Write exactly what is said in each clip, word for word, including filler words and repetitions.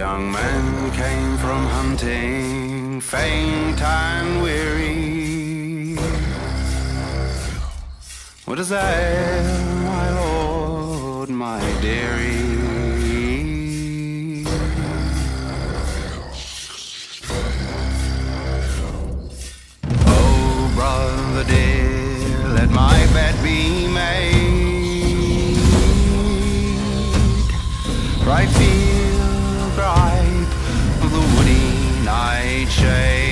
young men came from hunting, faint and weary. What is that, my lord, my dearie? Oh, brother dear, let my bed be made. Right field gripe of the woody nightshade.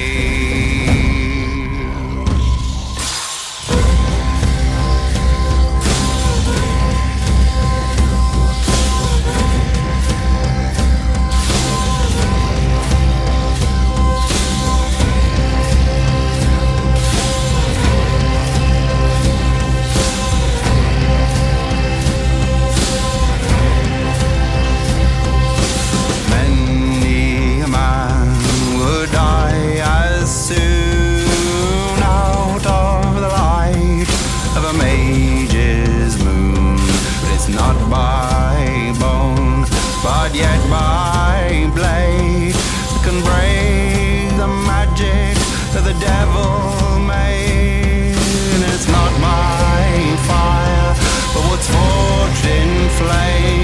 Yet by blade can break the magic that the devil made. And it's not my fire, but what's forged in flame.